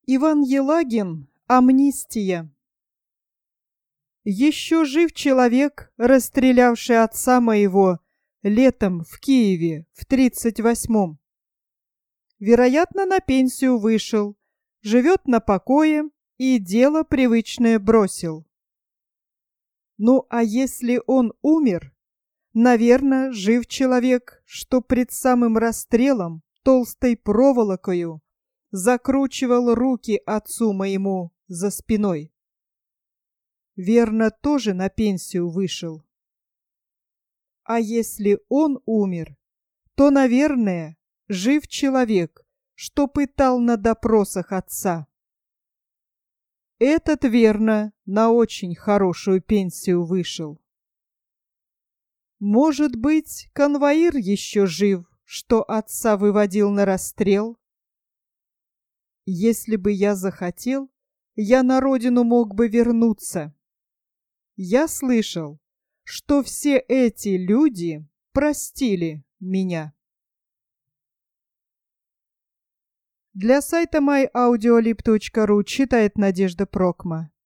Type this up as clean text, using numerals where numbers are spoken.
Иван Елагин. Амнистия. Еще жив человек, расстрелявший отца моего летом в Киеве в 38-м. Вероятно, на пенсию вышел, живет на покое и дело привычное бросил. Ну, а если он умер, наверное, жив человек, что пред самым расстрелом толстой проволокою закручивал руки отцу моему за спиной. Верно, тоже на пенсию вышел. А если он умер, то, наверное, жив человек, что пытал на допросах отца. Этот, верно, на очень хорошую пенсию вышел. Может быть, конвоир еще жив, что отца выводил на расстрел? Если бы я захотел, я на родину мог бы вернуться. Я слышал, что все эти люди простили меня. Для сайта myaudiolib.ru читает Надежда Прокма.